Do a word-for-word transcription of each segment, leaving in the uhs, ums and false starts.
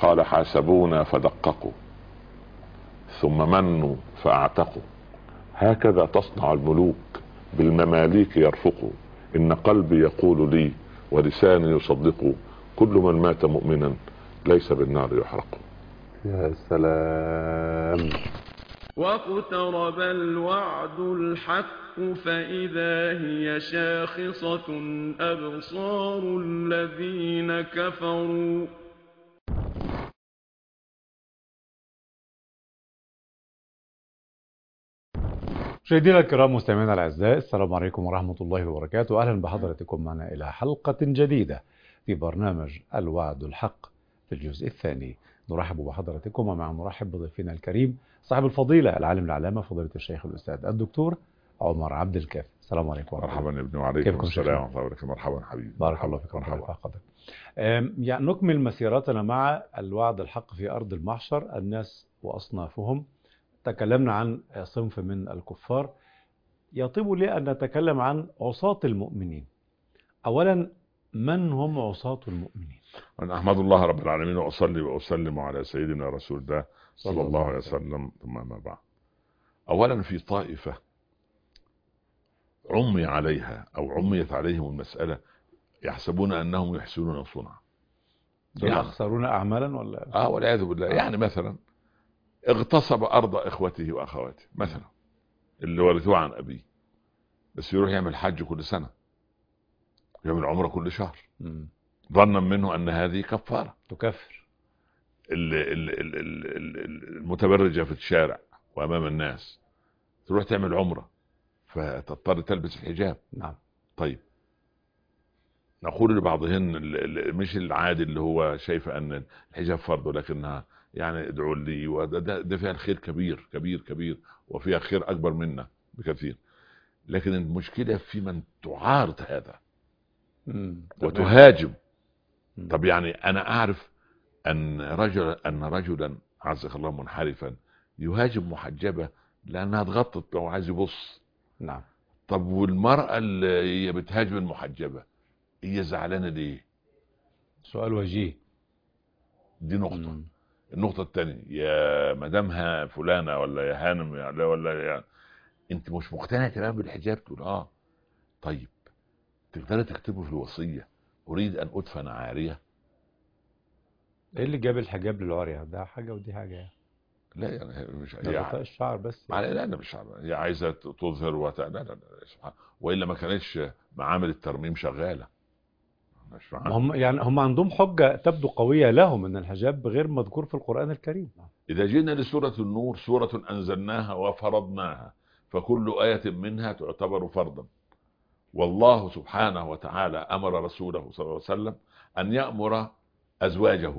قال حاسبونا فدققوا ثم منوا فاعتقوا، هكذا تصنع الملوك بالمماليك يرفقوا، ان قلبي يقول لي ولساني يصدق، كل من مات مؤمنا ليس بالنار يحرق. يا سلام. واقترب الوعد الحق فإذا هي شاخصة أبصار الذين كفروا. مشاهدينا الكرام مستمعينا الاعزاء، السلام عليكم ورحمه الله وبركاته. اهلا بحضراتكم معنا الى حلقه جديده في برنامج الوعد الحق في الجزء الثاني. نرحب بحضراتكم ومع نرحب بضيفنا الكريم صاحب الفضيله العالم العلامه فضيله الشيخ الاستاذ الدكتور عمر عبد الكافي. السلام عليكم ورحمه الله. مرحبا ابني وعليكم السلام ورحمه الله وبركاته. مرحبا حبيبي. بارك الله فيكم. مرحبا حضرتك. يعني نكمل مسيرتنا مع الوعد الحق في ارض المحشر، الناس واصنافهم. تكلمنا عن صنف من الكفار. يطيب لي أن نتكلم عن عصاة المؤمنين. أولا، من هم عصاة المؤمنين؟ أنا أحمد الله رب العالمين وأصلي وأسلم على سيدنا رسول الله صلى الله عليه وسلم، ثم ما بعد. أولا، في طائفة عمي عليها أو عميت عليهم المسألة يحسبون أنهم يحسنون صنعا، يعني أخسرون أعمالا ولا آه والعياذ بالله. آه. يعني مثلا اغتصب أرض إخوته وأخواته مثلا اللي ورثوه عن أبيه، بس يروح يعمل حج كل سنة، يعمل عمره كل شهر، ظنا منه أن هذه كفارة تكفر. المتبرجة في الشارع وأمام الناس تروح تعمل عمره فتضطر تلبس الحجاب. نعم. طيب، نقول لبعضهن مش العادي اللي هو شايفة أن الحجاب فرض، ولكنها يعني ادعوا لي، وده ده فيها الخير كبير كبير كبير، وفيها خير أكبر منا بكثير. لكن المشكلة في من تعارض هذا مم. وتهاجم. مم. طب يعني أنا أعرف أن رجل أن رجلا عزك الله منحرفا يهاجم محجبة لأنها اتغطت لو عايز يبص. نعم. طب والمرأة اللي هي بتهاجم المحجبة هي زعلانة ليه؟ سؤال وجيه. دي نقطة. مم. النقطة الثانية، يا مدامها فلانة ولا يا هانم ولا ولا يا انت مش مقتنع تماما بالحجاب؟ تقول اه. طيب تقدر تكتبه في الوصية اريد ان ادفن عارية؟ ايه اللي جاب الحجاب للعرية؟ ده حاجة ودي حاجة يعني. لا يعني مش ده غطاء الشعر بس يعني. لا لا مش شعر، هي عايزة تظهر وت... لا لا لا سبحان، والا ما كانتش معامل الترميم شغالة. هم يعني هم عندهم حجة تبدو قوية لهم ان الحجاب غير مذكور في القرآن الكريم. اذا جينا لسورة النور، سورة انزلناها وفرضناها، فكل آية منها تعتبر فرضا. والله سبحانه وتعالى امر رسوله صلى الله عليه وسلم ان يأمر ازواجه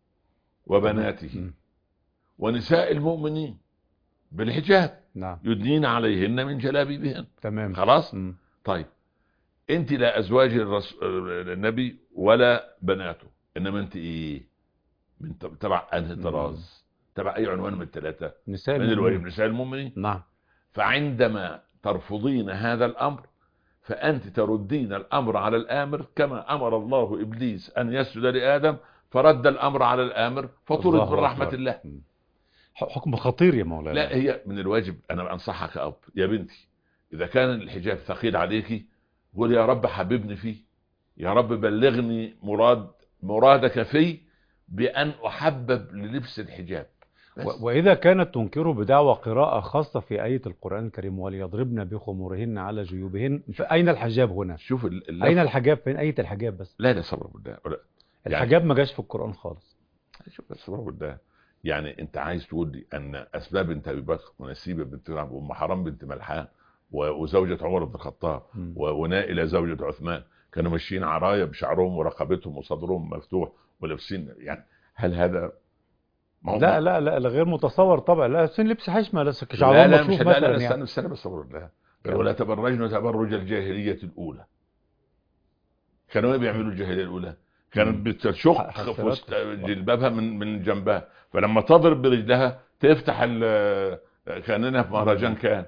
وبناته ونساء المؤمنين بالحجاب. نعم. يدنين عليهن من جلابيبهن. تمام. خلاص. م. طيب انت لا ازواج الرسول النبي ولا بناته، انما انت ايه؟ من تبع انهي طراز؟ تبع اي عنوان من الثلاثه؟ نساء من المؤمنين. نساء المؤمنين. نعم. فعندما ترفضين هذا الامر فانت تردين الامر على الامر، كما امر الله ابليس ان يسجد لادم فرد الامر على الامر فطرد من رحمه الله. حكم خطير يا مولانا. لا، هي من الواجب، انا انصحك كأب يا بنتي، اذا كان الحجاب ثقيل عليكي قول يا رب حببني فيه، يا رب بلغني مراد مرادك فيه بان احبب للبس الحجاب. و- وإذا كانت تنكره بدعوى قراءة خاصة في آية القرآن الكريم وليضربن بخمورهن على جيوبهن، فأين الحجاب هنا؟ شوف اللف... أين الحجاب؟ فين آية الحجاب بس؟ لا لا صبر بالله. الحجاب ما جاش في القرآن خالص. شوف صبر بالله. يعني انت عايز تقول لي ان اسباب بنت ابي بكر ونسيبه بنت ام حرام بنت ملحان وزوجة عمر بن الخطاب ونائلة زوجة عثمان كانوا ماشيين عرايا بشعرهم ورقبتهم وصدرهم مفتوح ولابسين، يعني هل هذا لا لا لا غير متصور طبعا. لا سن لبس حشمه، لا شعرهم مكشوف مثلا. لا لا استنى استنى بس صبر بالله. ولا تبرجنا تبرج الجاهلية الأولى. كانوا بيعملوا الجاهلية الأولى كانت بتشق فست جلبابها من من جنبها، فلما تضرب برجلها تفتح كاننا في مهرجان كان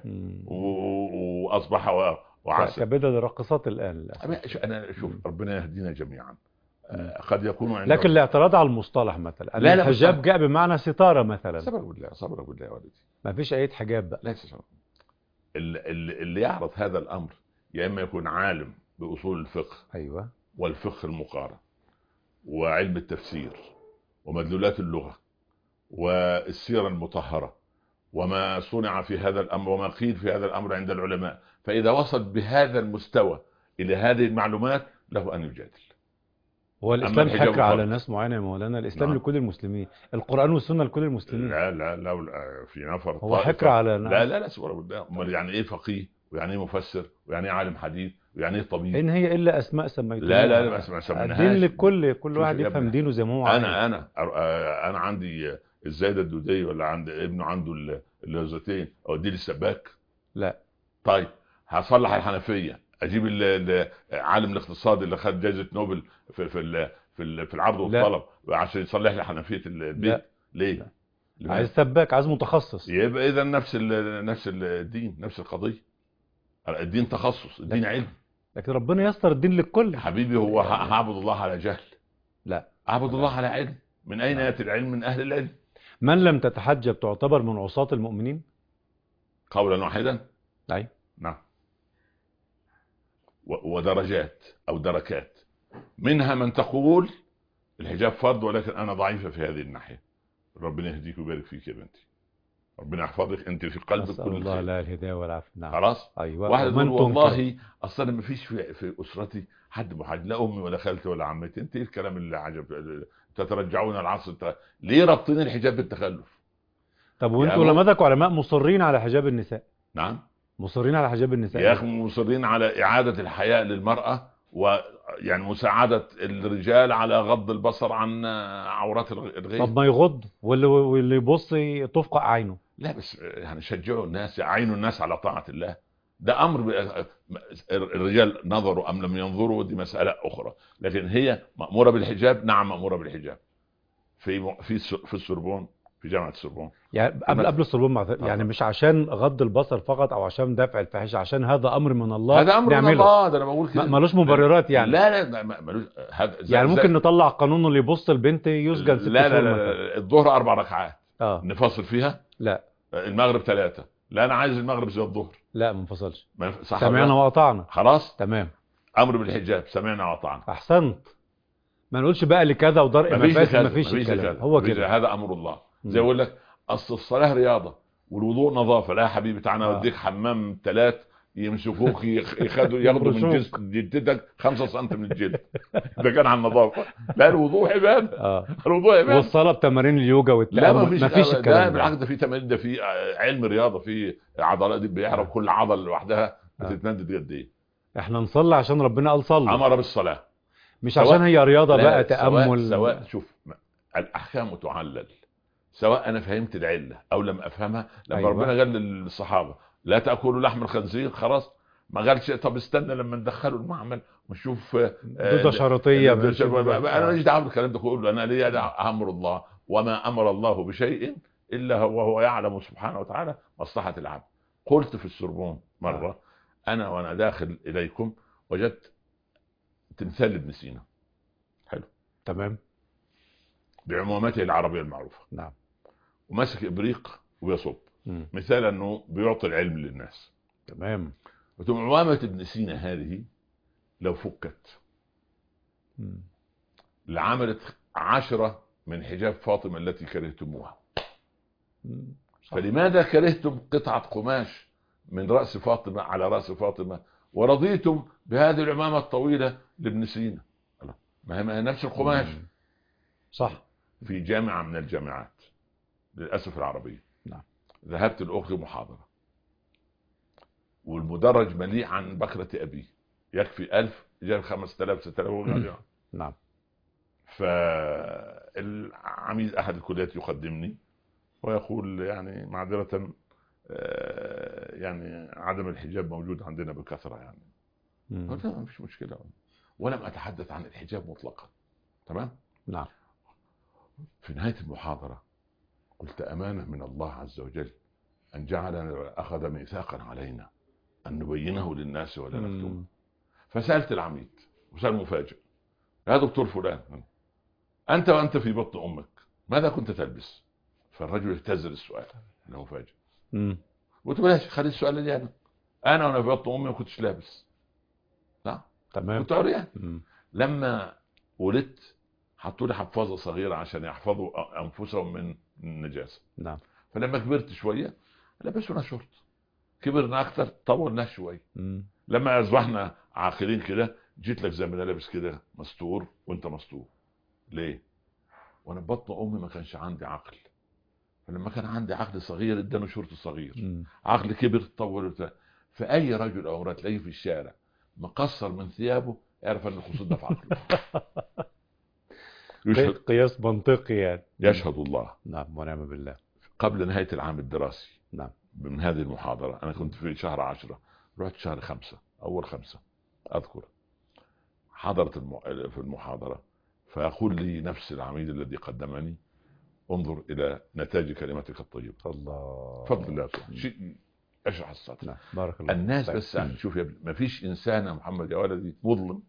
واصبح وعسى كبدل الراقصات الان. انا شوف ربنا يهدينا جميعا قد يكون عند لكن الاعتراض على المصطلح مثلا لا لا الحجاب جاء بمعنى ستارة مثلا. صبر بالله صبر بالله يا والدي، ما فيش أي حجاب بقى. ليس صبر. اللي, اللي يعرض هذا الأمر يا إما يكون عالم بأصول الفقه أيوة والفقه المقارن وعلم التفسير ومدلولات اللغة والسيرة المطهرة وما صنع في هذا الأمر وما قيل في هذا الأمر عند العلماء، فإذا وصل بهذا المستوى إلى هذه المعلومات له أن يجادل. هو الإسلام حكر على ناس معينة يا مولانا؟ الإسلام نعم. لكل المسلمين، القرآن والسنة لكل المسلمين. لا لا لا, لا في نفر هو حكر على ناس. لا لا لا سورة بالله. أمال يعني إيه فقيه ويعني إيه مفسر ويعني إيه عالم حديث ويعني إيه طبيب؟ إن هي إلا أسماء سميتوها. لا لا لا ما سميناهاش. الدين لكل كل واحد يفهم دينه زي ما هو عايز. أنا أنا أنا عندي الزايدة الدودية ولا عند ابنه عنده اللوزتين أوديه للسباك؟ لا. طيب هصلح الحنفية أجيب عالم الاقتصاد اللي خد جائزة نوبل في في في في العرض والطلب عشان يصلح لي حنفية البيت؟ لا. ليه؟ لا. عايز سباك، عايز متخصص. يبقى إذا نفس نفس الدين نفس القضية. الدين تخصص، الدين علم. لكن ربنا يستر الدين للكل. حبيبي هو هعبد الله على جهل؟ لا، اعبد الله على علم. من أين يأتي العلم؟ من أهل العلم. من لم تتحجب تعتبر من عصاة المؤمنين قولا واحدا. أي نعم. ودرجات أو دركات، منها من تقول الحجاب فرض ولكن أنا ضعيفة في هذه الناحية. ربنا يهديك ويبارك فيك يا بنتي، ربنا يحفظك، أنت في قلبك كل الله لا الهداية والعافية. نعم. خلاص. أيوة. واحد يقول والله أصلا ما فيش في, في أسرتي حد محجب، لا أمي ولا خالتي ولا عمتي. أنت إيه الكلام اللي عجب؟ تترجعون العصر التخ... ليه رابطين الحجاب بالتخلف؟ طب وانتوا علماء علماء مصرين على حجاب النساء؟ نعم مصرين على حجاب النساء يا أخي، مصرين على إعادة الحياء للمرأة ويعني مساعدة الرجال على غض البصر عن عورات الغير. طب ما يغض واللي, واللي يبص تفقع عينه. لا بس يعني شجعوا الناس، يعينوا الناس على طاعة الله. ده أمر الرجال نظروا أم لم ينظروا دي مسألة أخرى، لكن هي مأمورة بالحجاب. نعم مأمورة بالحجاب في في في السوربون، في جامعة السوربون. يعني قبل قبل السوربون يعني مش عشان غض البصر فقط او عشان دفع الفاحشه، عشان هذا امر من الله. هذا امر من الله، ده انا بقول كده. مالوش مبررات يعني. لا لا مالوش. هذا يعني ممكن نطلع قانون اللي يبص البنت يسجن ست لا لا لا, لا. الظهر اربع ركعات اه نفصل فيها. لا. المغرب ثلاثة. لا انا عايز المغرب زي الظهر. لا ما انفصلش. صح. سمعنا وأطعنا. خلاص تمام. امر بالحجاب سمعنا وأطعنا. احسنت. ما نقولش بقى لكذا ودرء مفاسد، ما فيش الكلام. هو كده. هذا امر الله. زي اقول لك اصل الصلاه رياضه والوضوء نظافه. لا يا حبيبي تعالى اوديك آه. حمام ثلاث يمسكوك ياخدوا ياخدوا من جسم جلدتك خمسة سنتي من الجلد. ده كان عن النظافه. لا الوضوء عباده. اه الوضوء عباده. والصلاه بتمارين اليوجا والتامل ما فيش الكلام ده. بالعكس ده في تمارين، ده في علم رياضه، في عضلات دي بيعرف آه. كل عضله لوحدها بتتمدد قد ايه. احنا نصلي عشان ربنا قال صلي. امر بالصلاه مش عشان هي رياضه بقى تامل. سواء, سواء شوف الاحكام تعلل سواء انا فهمت العله او لم افهمها. لما أيوة. ربنا قال للصحابه لا تاكلوا لحم الخنزير، خلاص ما قالش طب استنى لما ندخله المعمل ونشوف دوده شرطيه. انا ماليش دعوه بالكلام ده كله. انا ليا امر الله، وما امر الله بشيء الا هو هو يعلم سبحانه وتعالى مصلحه العبد. قلت في السوربون مره انا وانا داخل اليكم وجدت تمثال ابن سينا. حلو تمام. بعمومته العربيه المعروفه. نعم. وماسك ابريق ويصب، مثال انه بيعطي العلم للناس. تمام. عمامة ابن سينا هذه لو فكت لعملت عشرة من حجاب فاطمة التي كرهتموها. فلماذا كرهتم قطعة قماش من رأس فاطمة على رأس فاطمة ورضيتم بهذه العمامة الطويلة لابن سينا؟ ما هي نفس القماش. صح. في جامعة من الجامعات للأسف العربية. نعم. ذهبت الأخت محاضرة والمدرج مليء عن بكرة أبي، يكفي ألف جاب خمسة آلاف ستة آلاف. نعم. فالعميد أحد الكليات يقدمني ويقول يعني معذرة يعني عدم الحجاب موجود عندنا بكثرة يعني. قلت له ما فيش مشكلة، ولم أتحدث عن الحجاب مطلقا. تمام. نعم. في نهاية المحاضرة قلت أمانة من الله عز وجل أن جعلنا أخذ ميثاقا علينا أن نبينه للناس ولا نكتمه. فسألت العميد وسأل مفاجئ، يا دكتور فلان، انت وانت في بطن امك ماذا كنت تلبس؟ فالرجل اهتز للسؤال انه فاجئ. امم قلت له ماشي، خلي السؤال اللي انا انا وانا في بطن امي ما كنتش لابس، لا تمام. كنت عريان. مم. لما ولدت حطوا لي حفاظه صغيره عشان يحفظوا انفسهم من النجاسه. نعم. فلما كبرت شويه لبسونا شورت، كبرنا اكثر طولناه شويه. مم. لما اصبحنا عاقلين كده جيت لك زي ما انا لابس كده مستور وانت مستور. ليه؟ وانا في بطن امي ما كانش عندي عقل، فلما كان عندي عقل صغير اداني شورت صغير. مم. عقل كبر طول وبتاع. فاي رجل او امراه تلاقيه في الشارع مقصر من ثيابه اعرف ان القصور ده في عقله. يشهد, قياس منطقي يعني. يشهد الله. نعم ونعم بالله. قبل نهايه العام الدراسي نعم. من هذه المحاضره انا كنت في شهر عشرة، رحت شهر خمسة اول خمسة اذكر حضرت الم... في المحاضره، فيقول لي نفس العميد الذي قدمني انظر الى نتاج كلمتك الطيبه. الله. فضل الله سبحانه شيء اشرح الصدر. نعم. بارك الله. الناس طيب. بس شوف يا ابني، ما فيش انسان يا محمد يا ولدي مظلم،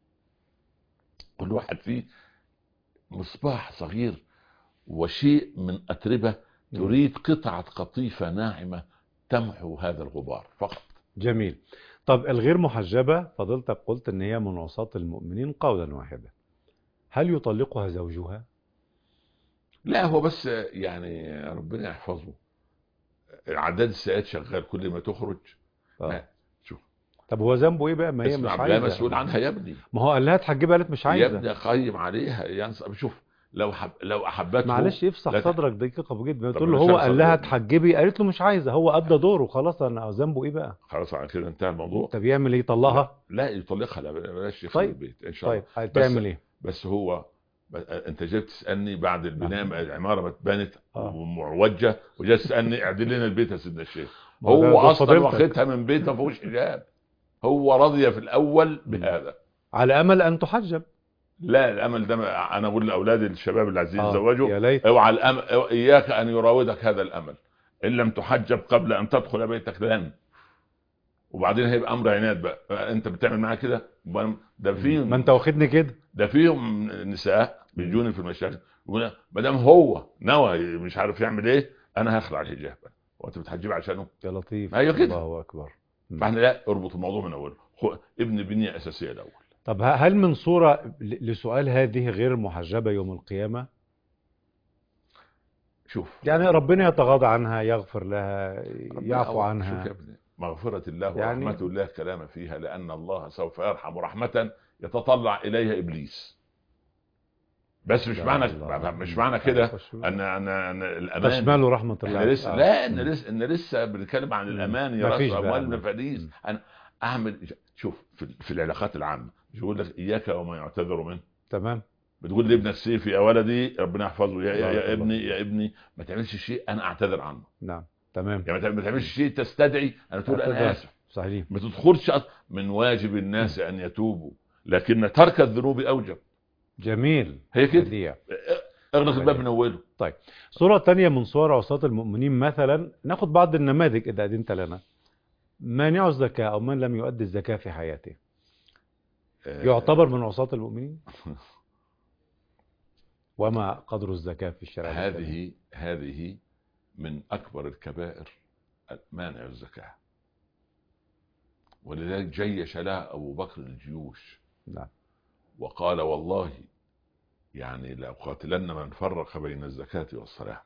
كل واحد فيه مصباح صغير وشيء من اتربه تريد قطعه قطيفه ناعمه تمحو هذا الغبار فقط. جميل. طب الغير محجبة فضلتك قلت ان هي من عصاة المؤمنين قولا واحدا، هل يطلقها زوجها؟ لا هو بس يعني ربنا يحفظه، عداد الساعات شغال كل ما تخرج. آه. شوف طب هو ذنبه ايه بقى؟ ما هي مش لا عايزة. مسؤول عنها يا ابني. ما هو قال لها تحجبها قالت مش يا عايزة. ابني قيم عليها يعني. شوف لو حب لو احبته معلش يفسح لا صدرك دقيقة جدا، طب تقول له بلاش هو أفسح قال لها صدري. تحجبي قالت له مش عايزة، هو ادى دوره خلاص، انا ذنبه ايه بقى؟ خلاص على كده انتهى الموضوع. طب يعمل ايه؟ يطلقها؟ لا, لا يطلقها، لا بلاش يخرب طيب. البيت ان شاء طيب الله. هتعمل ايه؟ بس هو انت جاي تسالني بعد البناء نعم. العماره ما اتبنت آه. ومعوجه وجاي تسالني اعدل لنا البيت يا سيدنا الشيخ. ما ده- هو ده اصلا فضيلتك. واخدها من بيت ما فيهوش حجاب، هو رضي في الاول بهذا على امل ان تحجب. لا الامل ده انا اقول لاولادي الشباب اللي عايزين آه. يتزوجوا يا ليت. اوعى الامل، اياك ان يراودك هذا الامل ان لم تحجب قبل ان تدخل بيتك لن، وبعدين هيبقى امر عناد بقى انت بتعمل معايا كده. ده فيهم ما انت واخدني كده. ده فيهم نساء بيجوني في المشاكل يقول ما دام هو نوى مش عارف يعمل ايه انا هخلع الحجاب، وانت بتحجب عشانه. يا لطيف. ايوه كده. الله اكبر. فاحنا لا اربط الموضوع من اوله، ابن بنيه اساسيه الاول. طب هل من صورة ل- لسؤال هذه غير محجبة يوم القيامة؟ شوف يعني ربنا يتغاضى عنها، يغفر لها، يعفو شوف عنها. يا ابني مغفرة الله يعني- ورحمة الله كلام فيها، لأن الله سوف يرحم رحمة يتطلع إليها إبليس. بس مش لا معنى الله. مش معنى كده أن أن أن الأمان تشمله رحمة الله. احنا لسه آه. لا ان مم. لسه ان لسه بنتكلم عن مم. الامان يا مفيش راس بقى اموال أمان. المفاليس. مم. انا اعمل شوف في, في العلاقات العامه مش بقول لك اياك وما يعتذر منه. تمام. بتقول لابنك السيفي يا ولدي ربنا يحفظه يا, يا, بارك يا الله ابني فيك. يا ابني ما تعملش شيء انا اعتذر عنه. نعم. تمام. يعني ما تعملش شيء تستدعي انا تقول انا اعتذر. اسف. صحيح. ما تدخلش أص- من واجب الناس ان يتوبوا لكن ترك الذنوب اوجب. جميل. هي كده. بديع. اغلق الباب من اوله. طيب صورة تانية من صور عصاة المؤمنين، مثلا ناخد بعض النماذج إذا أذنت لنا. مانع الزكاة أو من لم يؤدي الزكاة في حياته يعتبر من عصاة المؤمنين؟ وما قدر الزكاة في الشرع الإسلامي؟ هذه هذه من أكبر الكبائر مانع الزكاة، ولذلك جيش لها أبو بكر الجيوش. نعم. وقال والله يعني لأقاتلن من فرق بين الزكاة والصلاة.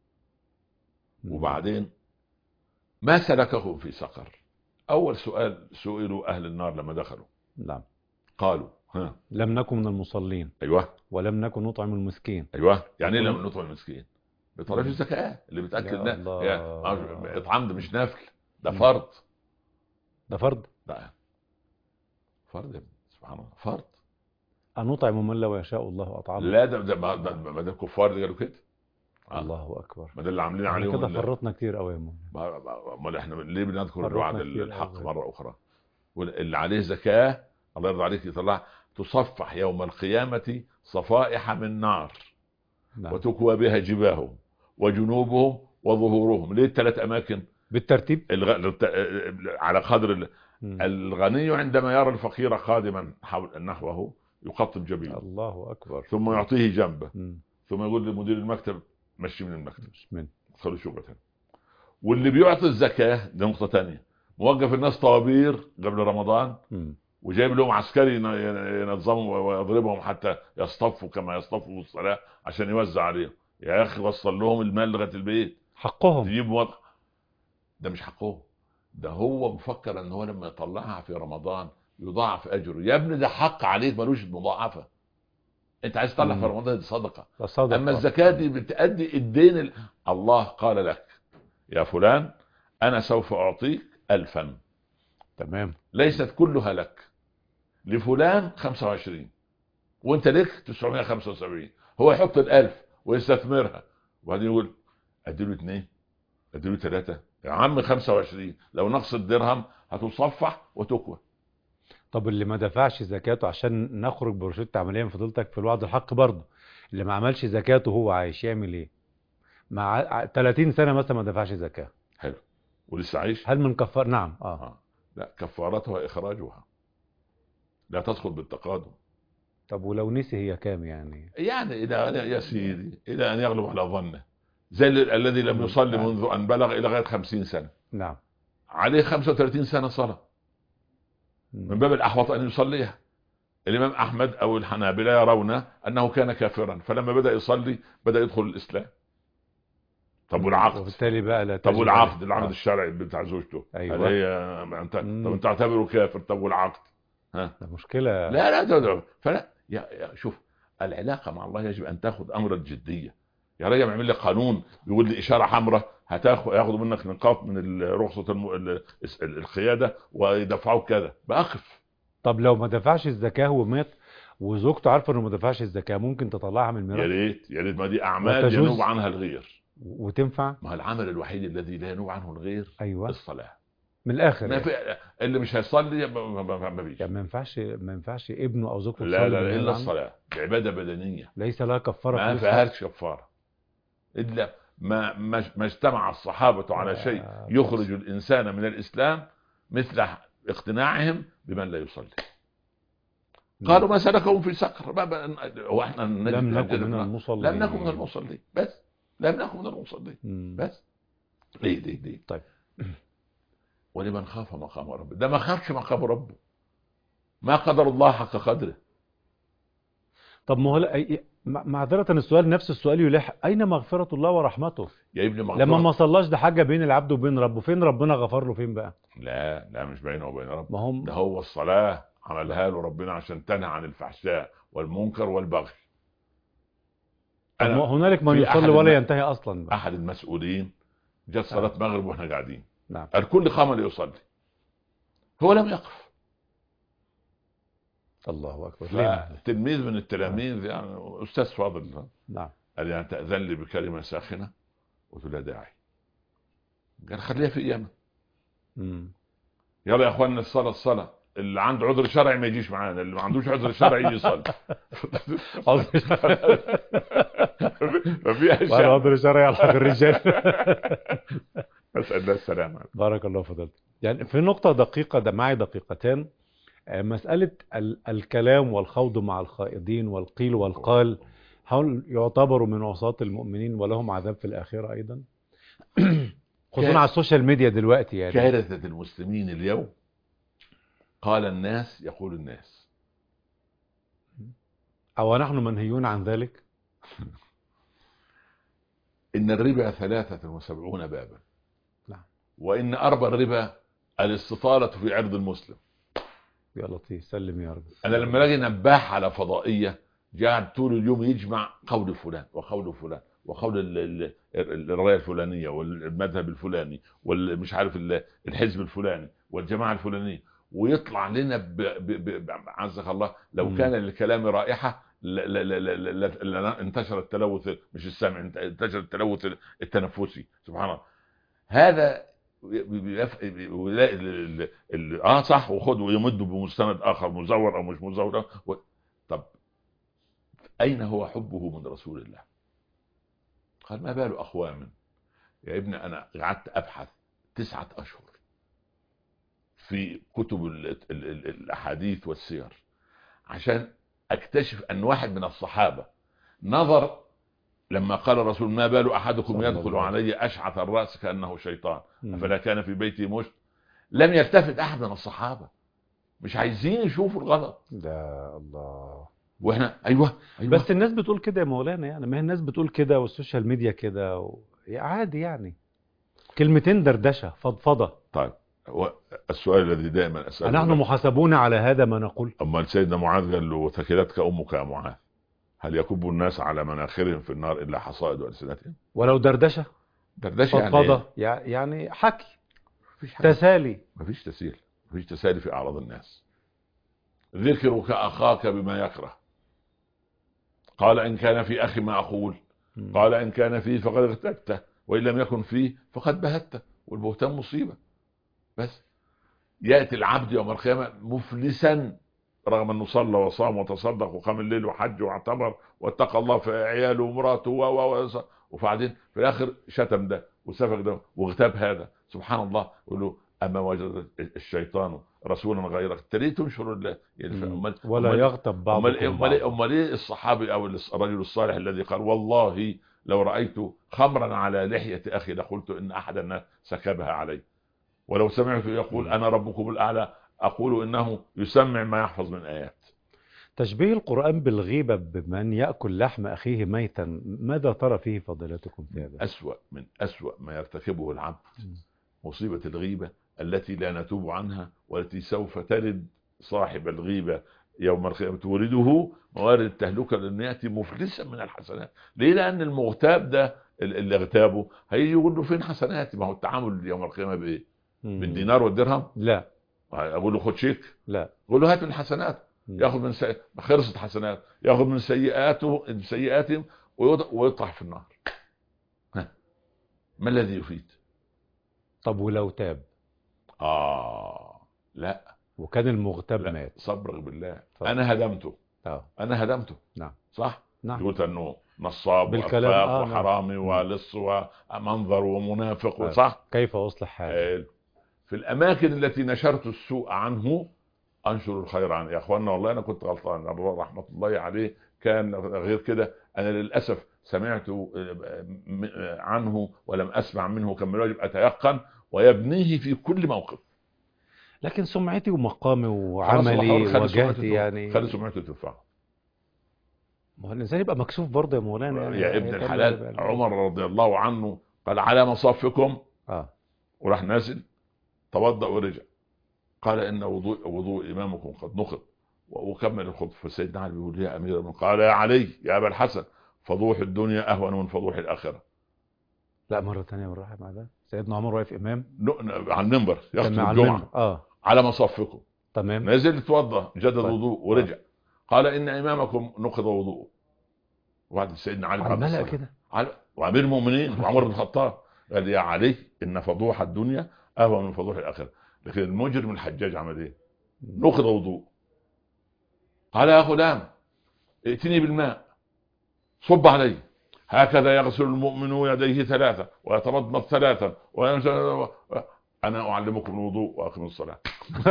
وبعدين ما سلكهم في سقر؟ أول سؤال سئلوا أهل النار لما دخلوا. نعم. قالوا ها لم نكن من المصلين أيوة ولم نكن نطعم المسكين. أيوة يعني إيه لم نطعم المسكين؟ بيطلعش الزكاة اللي بتأكل يا ده الله. يعني إطعام ده مش نافل ده مم. فرض. ده فرض. لا فرض يا ابني سبحان الله فرض. أنطعم من لو يشاء الله أطعمه. لا ده ده ما ده, ما ده الكفار اللي قالوا كده. آه. الله أكبر. ما ده اللي عاملين احنا عليهم كده ال- فرطنا كتير قوي يا مؤمن. ما- ما- امال احنا ليه بنذكر فرطنا الوعد كتير الحق أوي. مره اخرى؟ واللي عليه زكاه الله يرضى عليك يطلع تصفح يوم القيامه صفائح من نار. نعم. وتكوى بها جباههم وجنوبهم وظهورهم. ليه الثلاث اماكن؟ بالترتيب. الغ... على قدر ال- مم. الغني عندما يرى الفقير قادما حول نحوه يقطب جبينه، الله اكبر. ثم يعطيه جنبه، مم. ثم يقول لمدير المكتب مشي من المكتب، مش من خلوا شغله تاني. واللي بيعطي الزكاه دي نقطه تانية، موقف الناس طوابير قبل رمضان، مم. وجايب لهم عسكري ينظمهم ويضربهم حتى يصطفوا كما يصطفوا في الصلاه عشان يوزع عليهم. يا اخي وصل لهم المال لغايه البيت، حقهم. تجيب وضع. ده مش حقهم، ده هو مفكر ان هو لما يطلعها في رمضان يضاعف اجره. يا ابني ده حق عليك ملوش مضاعفه. انت عايز تطلع في مم. رمضان دي صدقه. ده صدقة. اما الزكاه دي بتأدي الدين ال... الله قال لك يا فلان انا سوف اعطيك الفا، تمام. ليست كلها لك، لفلان خمسة وعشرين وانت لك تسعمائة وخمسة وسبعين. هو يحط الالف ويستثمرها وبعدين يقول اديله اثنين، اديله ثلاثة. يا عم خمسة وعشرين لو نقص الدرهم هتصفح وتكوى. طب اللي ما دفعش زكاته، عشان نخرج بروشته عمليه من فضيلتك في الوعد الحق برضه، اللي ما عملش زكاته وهو عايش يعمل ايه؟ مع ثلاثين سنه مثلا ما دفعش زكاه، حلو ولسه عايش. هل من كفار؟ نعم. اه, آه. لا كفارتها اخراجها، لا تدخل بالتقادم. طب ولو نسي هي كام يعني؟ يعني الى يا سيدي الى ان يغلب على ظنه، زي ال- الذي لم يصلي منذ ان بلغ الى غايه خمسين سنه، نعم. عليه خمسة وثلاثين سنه صلاه، مم. من باب الاحوط ان يصليها. الامام احمد او الحنابلة يرون انه كان كافرا، فلما بدا يصلي بدا يدخل الاسلام. طب مم. والعقد؟ وبالتالي بقى لا طب تجب والعقد عليه. العقد آه. الشرعي بتاع زوجته، أيوة. هل هي انت مم. طب انت تعتبره كافر؟ طب والعقد؟ ها ده مشكله. لا لا ده ده. فلا يا يا شوف، العلاقه مع الله يجب ان تاخذ امر الجديه. يا راجل يعمل لي قانون يقول لي اشاره حمراء هتاخد ياخذوا منك نقاط من رخصه الم... ال- القياده ويدفعوك كذا، بأقف. طب لو ما دفعش الزكاه ومات وزوجته عارفه انه ما دفعش الزكاه، ممكن تطلعها من يا الميراث ريت يا ريت، ما دي اعمال وتجوز ينوب عنها الغير. وتنفع؟ ما هو العمل الوحيد الذي لا ينوب عنه الغير ايوه الصلاه. من الاخر ما يعني. في اللي مش هيصلي ما ما- ما- ما فيش. يعني ما ينفعش ما ينفعش ابنه او زوجته لا تصلي لا بالنيابه الا عنه؟ الصلاه، دي عباده بدنيه ليس لها كفاره ما فلوسها؟ فيهاش كفاره، الا ما ما ما اجتمع الصحابه على شيء آه، يخرج الانسان من الاسلام مثل اقتناعهم بمن لا يصلي. قالوا ما سلكهم في سقر، ما بقى- هو احنا نجد- لم نكن من نجد- المصلين. لم نكن من المصلين، بس لم نكن من المصلين مم. بس. ليه ليه ليه طيب. ولمن خاف مقام ربه، ده ما خافش مقام ربه، ما قدر الله حق قدره. طب ما هو لا- أي- مع- معذرة السؤال نفس السؤال يلح، أين مغفرة الله ورحمته؟ يا ابني لما مغفرة. ما صلاش ده حاجة بين العبد وبين ربه، فين ربنا غفر له فين بقى؟ لا لا مش بينه وبين ربه، ما هم ده هو الصلاة عملها له ربنا عشان تنهى عن الفحشاء والمنكر والبغي. طب ما أنا هنالك من في يصلي أحد ولا الم- ينتهي أصلا بقى. أحد المسؤولين جت صلاة مغرب واحنا قاعدين، نعم. الكل قام ليصلي، هو لم يقف. الله أكبر. ليه؟ فتلميذ من التلاميذ يعني أستاذ فاضل نعم. قال يعني تأذن لي بكلمة ساخنة؟ قلت له لا داعي. قال خليها في أيامه. مم. يلا يا اخوانا الصلاه الصلاه، اللي عنده عذر شرعي ما يجيش معانا، اللي ما عندوش عذر شرعي يجي يصلي. ما في وأنا اشياء. قادر شرعي على حق الرجال. اسال الله السلامه. بارك الله فضلت. يعني في نقطة دقيقة، ده معي دقيقتان، آه، مسألة ال- الكلام والخوض مع الخائضين والقيل والقال، هل يعتبروا من عصاة المؤمنين ولهم عذاب في الآخرة أيضا؟ خصوصا على السوشيال ميديا دلوقتي يعني. كارثة المسلمين اليوم قال الناس يقول الناس. أو نحن منهيون عن ذلك؟ إن الربا ثلاثة وسبعون بابا، نعم. وإن أربى الربا الاستطالة في عرض المسلم. يا لطيف سلم يا رب. أنا لما لاقي نباح على فضائية قاعد طول اليوم يجمع قول فلان وقول فلان وقول ال- ال- ال- الرايه الفلانيه والمذهب الفلاني والمش عارف ال- الحزب الفلاني والجماعه الفلانيه، ويطلع لنا ب- ب- ب- عزك الله لو مم. كان للكلام رائحه ل- ل- ل- ل- ل- ل- انتشر التلوث مش السمع، انتشر التلوث التنفسي. سبحان الله. هذا بيف- ويلاقي ال- ال- ال- اه صح، وخد ويمد بمستند اخر مزور او مش مزور. و- طب اين هو حبه من رسول الله؟ قال ما بال اقوام. يا ابني انا قعدت ابحث تسعة اشهر في كتب ال ال ال الاحاديث والسير عشان اكتشف ان واحد من الصحابة نظر لما قال الرسول ما بال احدكم يدخل علي اشعث الراس كانه شيطان افلا كان في بيتي مشت، لم يلتفت احد من الصحابة، مش عايزين يشوفوا الغلط. ده الله. واحنا ايوه ايوه بس الناس بتقول كده يا مولانا، يعني ما هي الناس بتقول كده والسوشيال ميديا كده و... عادي يعني، كلمتين دردشة فضفضة. طيب السؤال الذي دائما اساله، نحن محاسبون على هذا ما نقول. اما سيدنا معاذ قال له ثكلتك امك يا معاذ، هل يكب الناس على مناخرهم في النار الا حصائد السنتهم؟ ولو دردشة دردشه فضفضة يعني يعني حكي مفيش حاجة. تسالي. مفيش تسهيل، مفيش تسالي في اعراض الناس. ذكرك اخاك بما يكره، قال ان كان في اخي ما اقول، قال ان كان فيه فقد اغتبته وان لم يكن فيه فقد بهته، والبهتان مصيبه. بس ياتي العبد يوم القيامه مفلسا رغم انه صلى وصام وتصدق وقام الليل وحج واعتمر واتقى الله في عياله ومراته و وبعدين في الاخر شتم ده وسفك ده واغتاب هذا، سبحان الله. يقول له اما وجد الشيطان رسولا غيرك تريد تنشر الله يعني ولا يغتب بعضكم امال امال امال ايه الصحابي او الرجل الصالح الذي قال والله لو رايت خمرا على لحيه اخي لقلت ان احد الناس سكبها علي، ولو سمعت يقول انا ربكم الاعلى اقول انه يسمع ما يحفظ من ايات. تشبيه القرآن بالغيبة بمن يأكل لحم أخيه ميتا، ماذا ترى فيه فضيلتكم في هذا؟ أسوأ من أسوأ ما يرتكبه العبد مصيبة الغيبة التي لا نتوب عنها، والتي سوف ترد صاحب الغيبة يوم القيامة تورده موارد التهلكة، لأن يأتي مفلسا من الحسنات. ليه؟ لأن المغتاب ده اللي اغتابه هيجي يقول له فين حسناتي؟ ما هو التعامل يوم القيامة بإيه؟ بالدينار والدرهم؟ لا. أقول له خد شيك؟ لا. أقول له هات من حسنات، ياخذ من سي... خرصت حسنات، ياخذ من سيئاته سيئاتهم ويطرح في النار. ها. ما الذي يفيد؟ طب ولو تاب؟ اه لا، وكان المغتاب لا. مات، صبرك بالله. طب. انا هدمته. اه انا هدمته. نعم صح. نعم. قلت انه نصاب بالكلام وافاق آه وحرامي نعم. ولص ومنظر ومنافق، آه. صح. كيف اصلح حالي؟ في الاماكن التي نشرت السوء عنه انشر الخير عنه. يا اخوانا والله انا كنت غلطان، رحمه الله عليه كان غير كده. انا للاسف سمعت عنه ولم اسمع منه كما يجب اتيقن ويبنيه في كل موقف. لكن سمعتي ومقامي وعملي وجهتي يعني خلي سمعته تنفع. ما هو الانسان يبقى مكسوف برضه يا مولانا يعني. يا ابن الحلال عمر رضي الله عنه قال على مصافكم اه وراح نازل توضأ ورجع، قال ان وضوء وضوء امامكم قد نقض، وكمل الخطبه. فسيدنا علي بيقول يا امير المؤمنين، قال يا علي يا ابا الحسن فضوح الدنيا اهون من فضوح الاخره. لا مره ثانيه بالراحه مع ده. سيدنا عمر واقف امام على المنبر يخطب الجمعه اه على مصافكم، تمام، نزل يتوضا جدد طيب. وضوء ورجع، آه. قال ان امامكم نقض وضوءه. وبعد سيدنا علي على الملأ كده على وامير المؤمنين وعمر بن الخطاب قال يا علي ان فضوح الدنيا اهون من فضوح الاخره. لكن المجرم الحجاج عمل ايه؟ نقض وضوء. قال يا غلام ائتني بالماء صب علي، هكذا يغسل المؤمن يديه ثلاثة ويتمضمض ثلاثا ويمشي. أنا أعلمكم الوضوء وأقم الصلاة.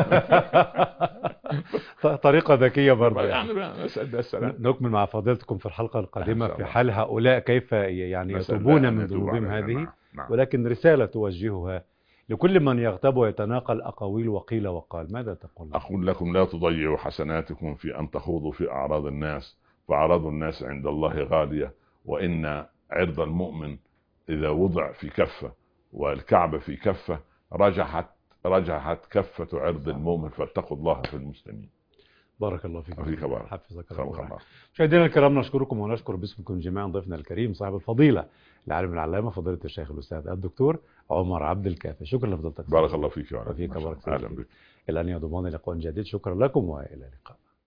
طريقة ذكية برضه يعني. السلام. نكمل مع فضيلتكم في الحلقة القادمة في حال هؤلاء كيف يعني يتوبون من ذنوبهم هذه. نعم. نعم. ولكن رسالة توجهها لكل من يغتاب ويتناقل أقاويل وقيل وقال، ماذا تقول؟ أقول لكم لا تضيعوا حسناتكم في أن تخوضوا في أعراض الناس، فأعراض الناس عند الله غالية، وإن عرض المؤمن إذا وضع في كفة والكعبة في كفة رجحت رجحت كفة عرض المؤمن، فاتقوا الله في المسلمين. بارك الله فيك. فيك بارك. حفظك الله. مشاهدينا الكرام نشكركم ونشكر باسمكم جميعا ضيفنا الكريم صاحب الفضيلة العالم العلامة فضيلة الشيخ الأستاذ الدكتور عمر عبد الكافي. شكرا لفضيلتك. بارك الله فيك. وفيك بارك الله فيك. إلى أن يضمن لقاء جديد. شكرا لكم وإلى اللقاء.